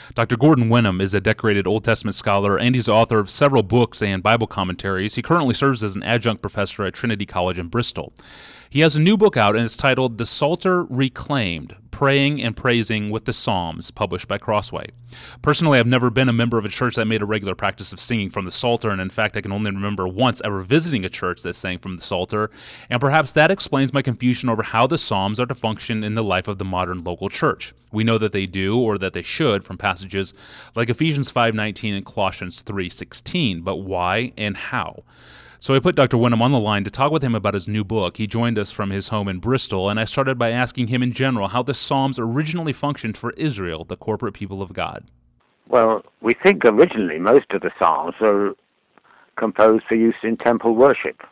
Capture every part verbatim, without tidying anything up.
Doctor Gordon Wenham is a decorated Old Testament scholar, and he's the author of several books and Bible commentaries. He currently serves as an adjunct professor at Trinity College in Bristol. He has a new book out, and it's titled The Psalter Reclaimed, Praying and Praising with the Psalms, published by Crossway. Personally, I've never been a member of a church that made a regular practice of singing from the Psalter, and in fact, I can only remember once ever visiting a church that sang from the Psalter, and perhaps that explains my confusion over how the Psalms are to function in the life of the modern local church. We know that they do, or that they should, from passages like Ephesians five nineteen and Colossians three sixteen, but why and how? So I put Doctor Wenham on the line to talk with him about his new book. He joined us from his home in Bristol, and I started by asking him in general how the Psalms originally functioned for Israel, the corporate people of God. Well, we think originally most of the Psalms were composed for use in temple worship.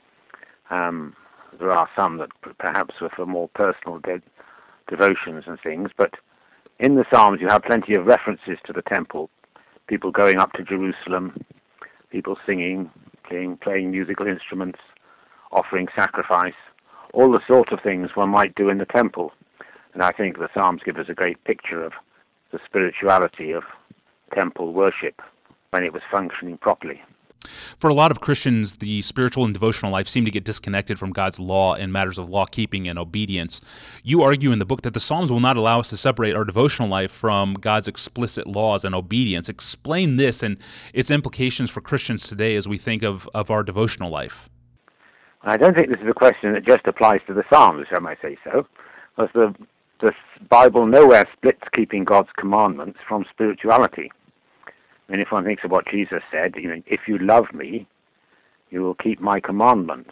Um, there are some that perhaps were for more personal de- devotions and things, but in the Psalms you have plenty of references to the temple, people going up to Jerusalem, people singing, playing, playing musical instruments, offering sacrifice, all the sort of things one might do in the temple. And I think the Psalms give us a great picture of the spirituality of temple worship when it was functioning properly. For a lot of Christians, the spiritual and devotional life seem to get disconnected from God's law in matters of law-keeping and obedience. You argue in the book that the Psalms will not allow us to separate our devotional life from God's explicit laws and obedience. Explain this and its implications for Christians today as we think of, of our devotional life. I don't think this is a question that just applies to the Psalms, if I may say so, because the, the Bible nowhere splits keeping God's commandments from spirituality. And if one thinks of what Jesus said, you know, if you love me, you will keep my commandments.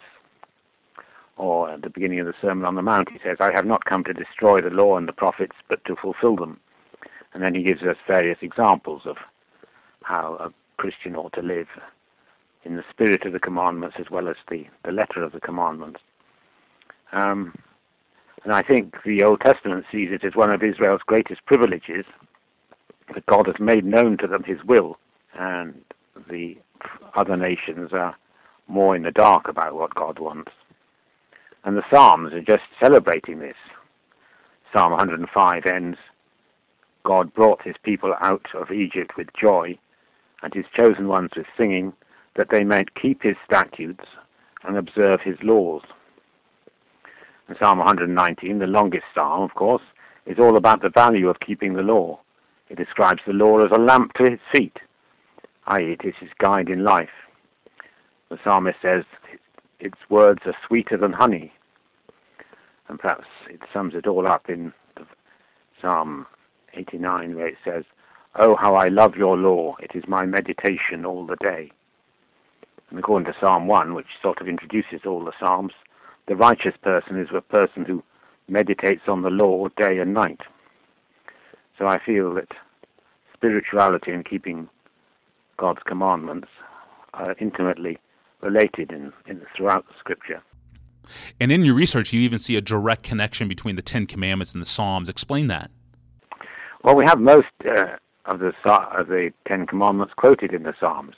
Or at the beginning of the Sermon on the Mount, he says, I have not come to destroy the law and the prophets, but to fulfill them. And then he gives us various examples of how a Christian ought to live in the spirit of the commandments as well as the, the letter of the commandments. Um, and I think the Old Testament sees it as one of Israel's greatest privileges, that God has made known to them his will, and the other nations are more in the dark about what God wants. And the Psalms are just celebrating this. Psalm one hundred five ends, God brought his people out of Egypt with joy, and his chosen ones with singing, that they might keep his statutes and observe his laws. And Psalm one hundred nineteen, the longest psalm, of course, is all about the value of keeping the law. It describes the law as a lamp to his feet, that is, it is his guide in life. The psalmist says its words are sweeter than honey. And perhaps it sums it all up in Psalm eighty-nine, where it says, oh, how I love your law, it is my meditation all the day. And according to Psalm one, which sort of introduces all the Psalms, the righteous person is a person who meditates on the law day and night. So I feel that spirituality and keeping God's commandments are intimately related in, in throughout the Scripture. And in your research, you even see a direct connection between the Ten Commandments and the Psalms. Explain that. Well, we have most uh, of the of the Ten Commandments quoted in the Psalms.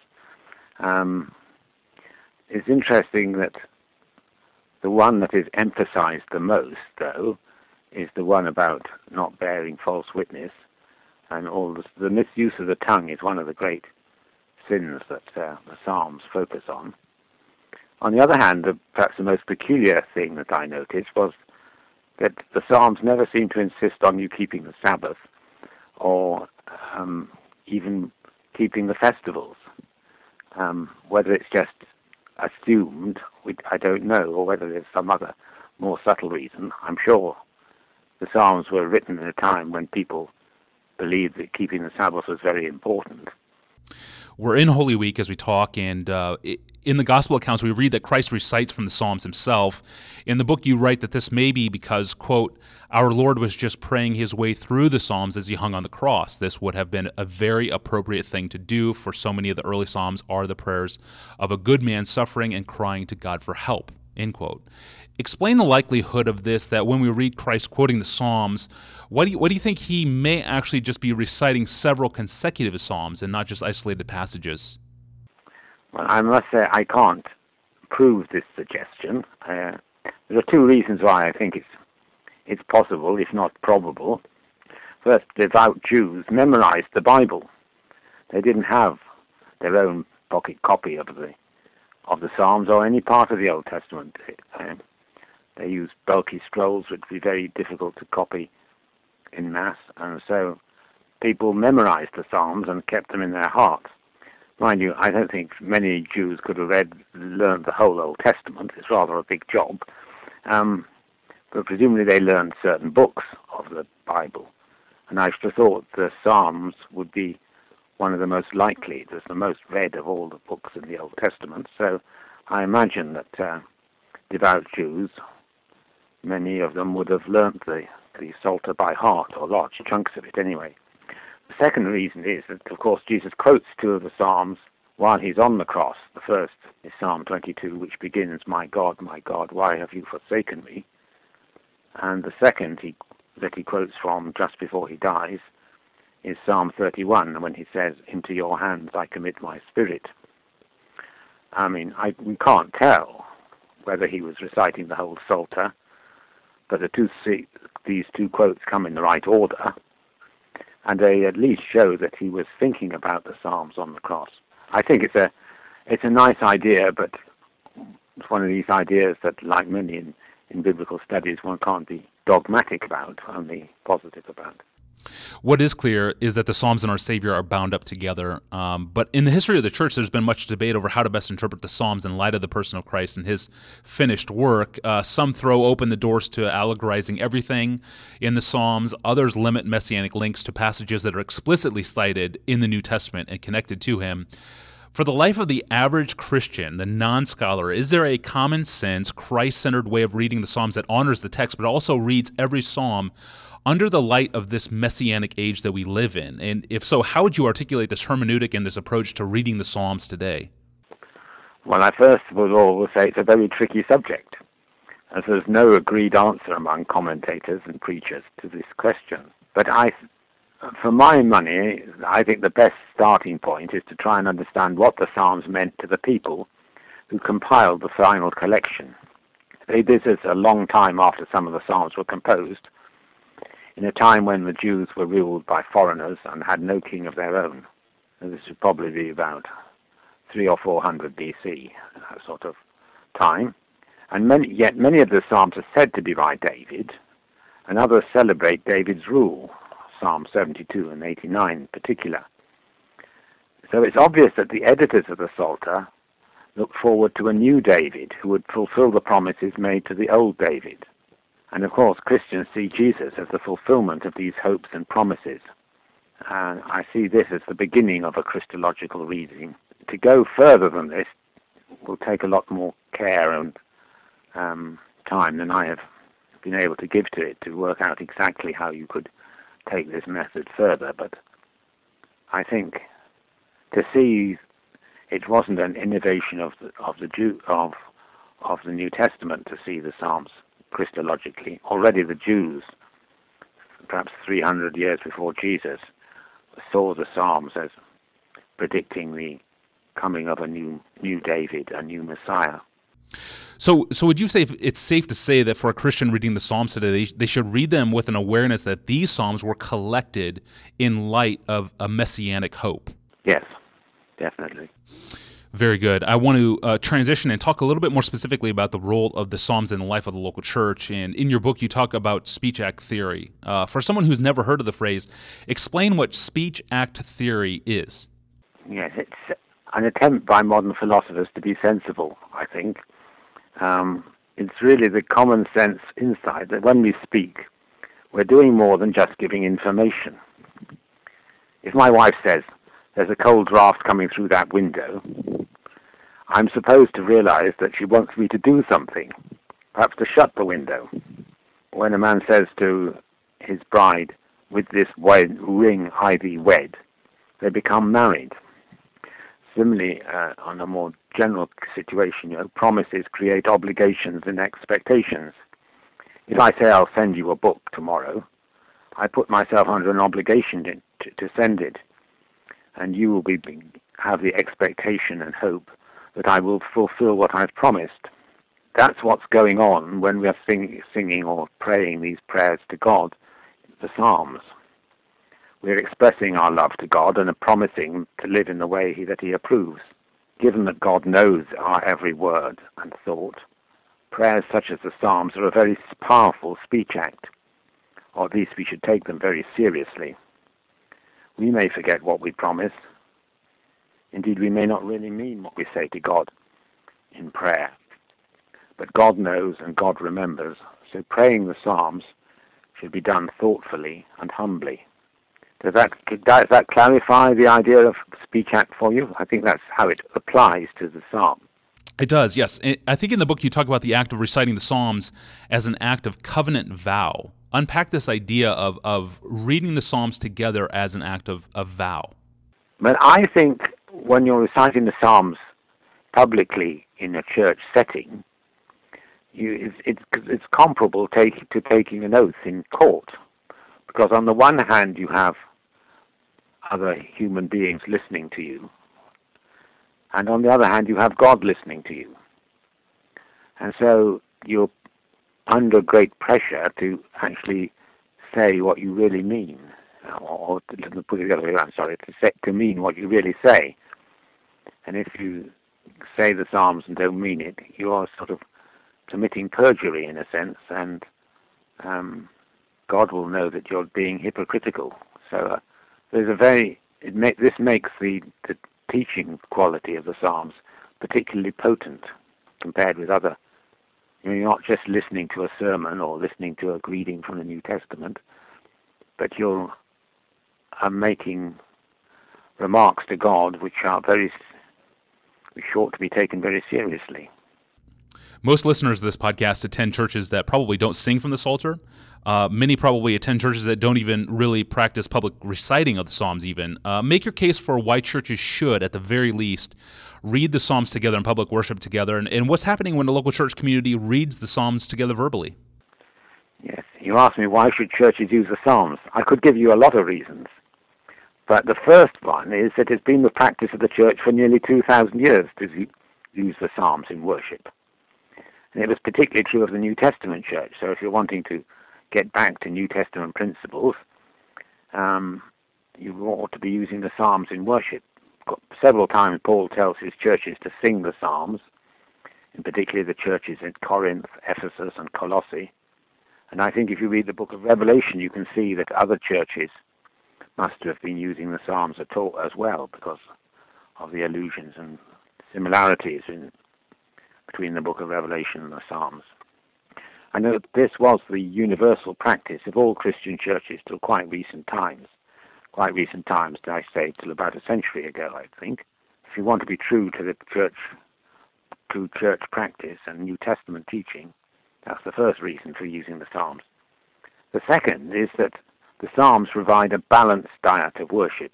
Um, it's interesting that the one that is emphasized the most, though, is the one about not bearing false witness, and all the, the misuse of the tongue is one of the great sins that uh, the Psalms focus on. On the other hand, the, perhaps the most peculiar thing that I noticed was that the Psalms never seem to insist on you keeping the Sabbath or um, even keeping the festivals. Um, whether it's just assumed, we, I don't know, or whether there's some other more subtle reason. I'm sure the Psalms were written at a time when people believed that keeping the Sabbath was very important. We're in Holy Week as we talk, and uh, in the Gospel accounts we read that Christ recites from the Psalms himself. In the book you write that this may be because, quote, our Lord was just praying his way through the Psalms as he hung on the cross. This would have been a very appropriate thing to do, for so many of the early Psalms are the prayers of a good man suffering and crying to God for help, end quote. Explain the likelihood of this, that when we read Christ quoting the Psalms, what do you, what do you think he may actually just be reciting several consecutive Psalms and not just isolated passages? Well, I must say I can't prove this suggestion. Uh, there are two reasons why I think it's it's possible, if not probable. first devout Jews memorized the Bible. They didn't have their own pocket copy of the of the Psalms or any part of the Old Testament. Um, they used bulky scrolls which would be very difficult to copy in mass, and so people memorized the Psalms and kept them in their hearts. Mind you, I don't think many Jews could have read, learned the whole Old Testament. It's rather a big job. Um, but presumably they learned certain books of the Bible. And I should have thought the Psalms would be one of the most likely. It was the most read of all the books in the Old Testament. So I imagine that uh, devout Jews, many of them would have learnt the, the Psalter by heart, or large chunks of it anyway. The second reason is that, of course, Jesus quotes two of the Psalms while he's on the cross. The first is Psalm twenty-two, which begins, "My God, my God, why have you forsaken me?" And the second he, that he quotes from just before he dies is Psalm thirty-one, when he says, "Into your hands I commit my spirit." I mean, I, we can't tell whether he was reciting the whole Psalter, but the two, these two quotes come in the right order, and they at least show that he was thinking about the Psalms on the cross. I think it's a it's a nice idea, but it's one of these ideas that, like many in, in biblical studies, one can't be dogmatic about, only positive about. What is clear is that the Psalms and our Savior are bound up together. Um, but in the history of the church, there's been much debate over how to best interpret the Psalms in light of the person of Christ and his finished work. Uh, some throw open the doors to allegorizing everything in the Psalms. Others limit messianic links to passages that are explicitly cited in the New Testament and connected to him. For the life of the average Christian, the non-scholar, is there a common sense, Christ-centered way of reading the Psalms that honors the text, but also reads every Psalm under the light of this messianic age that we live in? And if so, how would you articulate this hermeneutic and this approach to reading the Psalms today? Well, I first of all will say it's a very tricky subject, as there's no agreed answer among commentators and preachers to this question. But I, for my money, I think the best starting point is to try and understand what the Psalms meant to the people who compiled the final collection. They did this a long time after some of the Psalms were composed, in a time when the Jews were ruled by foreigners and had no king of their own. And this would probably be about three or four hundred B C, that sort of time. And many, yet many of the Psalms are said to be by David, and others celebrate David's rule, Psalm seventy-two and eighty-nine in particular. So it's obvious that the editors of the Psalter look forward to a new David who would fulfill the promises made to the old David. And of course, Christians see Jesus as the fulfillment of these hopes and promises. And I see this as the beginning of a Christological reading. To go further than this will take a lot more care and um, time than I have been able to give to it to work out exactly how you could take this method further. But I think to see it wasn't an innovation of the of the Jew of of the New Testament to see the Psalms Christologically. Already the Jews, perhaps three hundred years before Jesus, saw the Psalms as predicting the coming of a new new David, a new Messiah. So, so would you say it's safe to say that for a Christian reading the Psalms today, they, they should read them with an awareness that these Psalms were collected in light of a messianic hope? Yes, definitely. Very good. I want to uh, transition and talk a little bit more specifically about the role of the Psalms in the life of the local church. And in your book, you talk about speech act theory. Uh, for someone who's never heard of the phrase, explain what speech act theory is. Yes, it's an attempt by modern philosophers to be sensible, I think. Um, it's really the common sense insight that when we speak, we're doing more than just giving information. If my wife says, "There's a cold draft coming through that window," I'm supposed to realize that she wants me to do something, perhaps to shut the window. When a man says to his bride, "With this wed- ring I thee wed," they become married. Similarly, uh, on a more general situation, you know, promises create obligations and expectations. If I say I'll send you a book tomorrow, I put myself under an obligation to, to, to send it. And you will be have the expectation and hope that I will fulfill what I've promised. That's what's going on when we are sing, singing or praying these prayers to God, the Psalms. we're expressing our love to God and are promising to live in the way he, that he approves. Given that God knows our every word and thought, prayers such as the Psalms are a very powerful speech act, or at least we should take them very seriously. We may forget what we promise. Indeed, we may not really mean what we say to God in prayer. But God knows and God remembers, so praying the Psalms should be done thoughtfully and humbly. Does that, does that clarify the idea of speech act for you? I think that's how it applies to the Psalm. It does, yes. I think in the book you talk about the act of reciting the Psalms as an act of covenant vow. Unpack this idea of, of reading the Psalms together as an act of, of vow. But I think when you're reciting the Psalms publicly in a church setting, you, it's, it's, it's comparable take, to taking an oath in court. Because on the one hand you have other human beings listening to you, and on the other hand you have God listening to you. And so you're under great pressure to actually say what you really mean, or to put it the other way around, sorry, to, say, to mean what you really say. And if you say the Psalms and don't mean it, you are sort of committing perjury in a sense, and um, God will know that you're being hypocritical. So uh, there's a very, it ma- this makes the, the teaching quality of the Psalms particularly potent compared with other. You know, you're not just listening to a sermon or listening to a reading from the New Testament, but you're uh, making remarks to God which are very, which ought to be taken very seriously. Most listeners of this podcast attend churches that probably don't sing from the Psalter. Uh, many probably attend churches that don't even really practice public reciting of the Psalms even. Uh, make your case for why churches should, at the very least, read the Psalms together in public worship together, and, and what's happening when the local church community reads the Psalms together verbally. Yes, you asked me why should churches use the Psalms. I could give you a lot of reasons. But the first one is that it's been the practice of the church for nearly two thousand years to use the Psalms in worship. And it was particularly true of the New Testament church. So if you're wanting to get back to New Testament principles, um, you ought to be using the Psalms in worship. Several times Paul tells his churches to sing the Psalms, in particular the churches in Corinth, Ephesus, and Colossae. And I think if you read the book of Revelation, you can see that other churches must have been using the Psalms at all as well, because of the allusions and similarities in between the book of Revelation and the Psalms. I know that this was the universal practice of all Christian churches till quite recent times. Quite recent times, I say, till about a century ago, I think. If you want to be true to the church, to church practice and New Testament teaching, that's the first reason for using the Psalms. The second is that the Psalms provide a balanced diet of worship.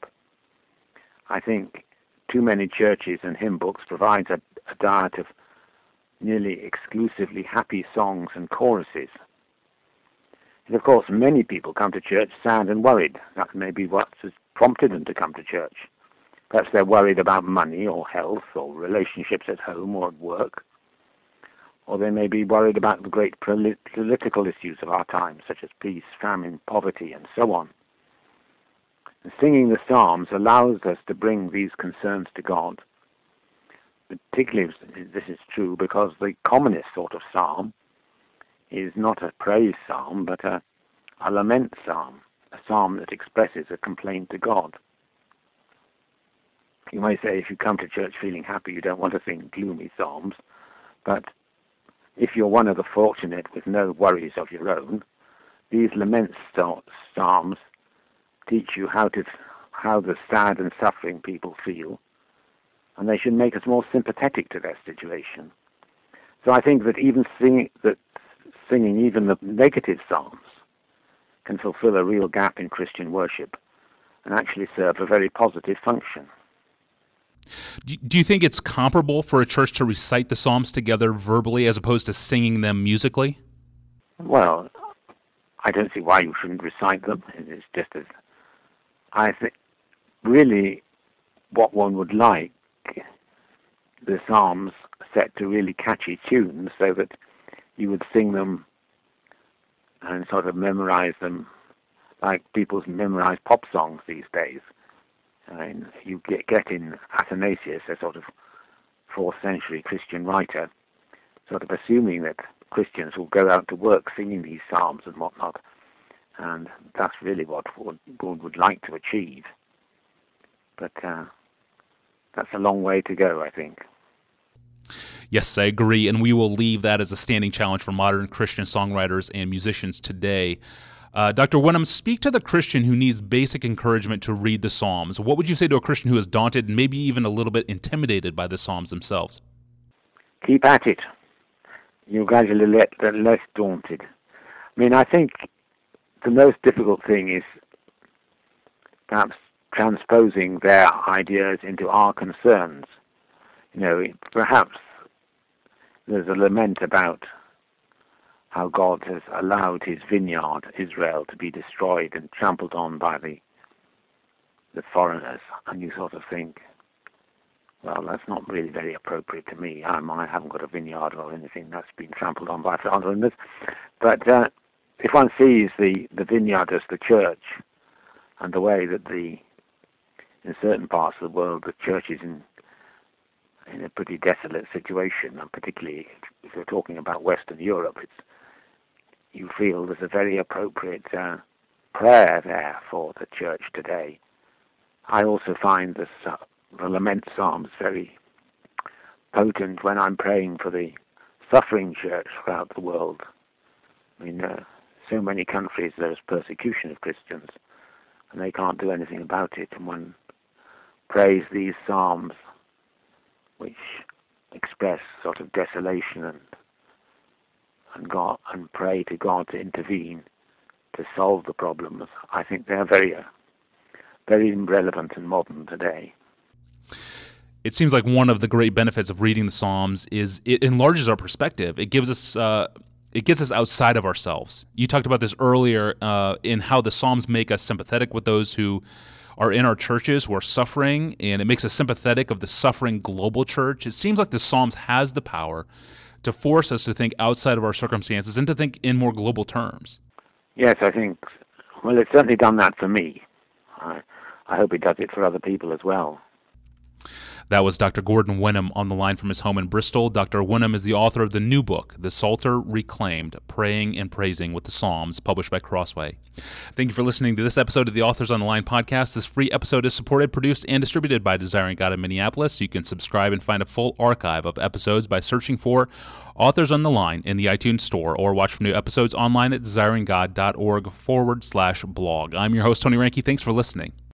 I think too many churches and hymn books provide a, a diet of nearly exclusively happy songs and choruses. And of course, many people come to church sad and worried. That may be what has prompted them to come to church. Perhaps they're worried about money or health or relationships at home or at work. Or they may be worried about the great polit- political issues of our time, such as peace, famine, poverty, and so on. And singing the Psalms allows us to bring these concerns to God. Particularly, this is true because the commonest sort of psalm is not a praise psalm, but a, a lament psalm, a psalm that expresses a complaint to God. You may say if you come to church feeling happy, you don't want to sing gloomy psalms, but if you're one of the fortunate with no worries of your own, these lament psalms teach you how to how the sad and suffering people feel, and they should make us more sympathetic to their situation. So I think that even sing, that singing even the negative psalms can fulfill a real gap in Christian worship and actually serve a very positive function. Do you think it's comparable for a church to recite the Psalms together verbally as opposed to singing them musically? Well, I don't see why you shouldn't recite them. It's just as I think really what one would like the Psalms set to really catchy tunes so that you would sing them and sort of memorize them like people memorize pop songs these days. I mean, you get, get in Athanasius, a sort of fourth century Christian writer, sort of assuming that Christians will go out to work singing these psalms and whatnot, and that's really what God would like to achieve. But uh, that's a long way to go, I think. Yes, I agree, and we will leave that as a standing challenge for modern Christian songwriters and musicians today. Uh, Doctor Wenham, speak to the Christian who needs basic encouragement to read the Psalms. What would you say to a Christian who is daunted and maybe even a little bit intimidated by the Psalms themselves? Keep at it. You'll gradually get less daunted. I mean, I think the most difficult thing is perhaps transposing their ideas into our concerns. You know, perhaps there's a lament about how God has allowed his vineyard, Israel, to be destroyed and trampled on by the the foreigners. And you sort of think, well, that's not really very appropriate to me. I'm, I haven't got a vineyard or anything that's been trampled on by foreigners. But uh, if one sees the, the vineyard as the church, and the way that the in certain parts of the world the church is in in a pretty desolate situation, and particularly if you're talking about Western Europe, it's you feel there's a very appropriate uh, prayer there for the church today. I also find this, uh, the lament psalms very potent when I'm praying for the suffering church throughout the world. I mean, uh, so many countries there's persecution of Christians, and they can't do anything about it. And one prays these psalms, which express sort of desolation and and God and pray to God to intervene to solve the problems. I think they're very, uh, very relevant and modern today. It seems like one of the great benefits of reading the Psalms is it enlarges our perspective. It gives us, uh, it gets us outside of ourselves. You talked about this earlier uh, in how the Psalms make us sympathetic with those who are in our churches who are suffering, and it makes us sympathetic of the suffering global church. It seems like the Psalms has the power to force us to think outside of our circumstances and to think in more global terms. Yes, I think, well, it's certainly done that for me. I, I hope it does it for other people as well. That was Doctor Gordon Wenham on the line from his home in Bristol. Doctor Wenham is the author of the new book, The Psalter Reclaimed, Praying and Praising with the Psalms, published by Crossway. Thank you for listening to this episode of the Authors on the Line podcast. This free episode is supported, produced, and distributed by Desiring God in Minneapolis. You can subscribe and find a full archive of episodes by searching for Authors on the Line in the iTunes Store, or watch for new episodes online at desiringgod.org forward slash blog. I'm your host, Tony Reinke. Thanks for listening.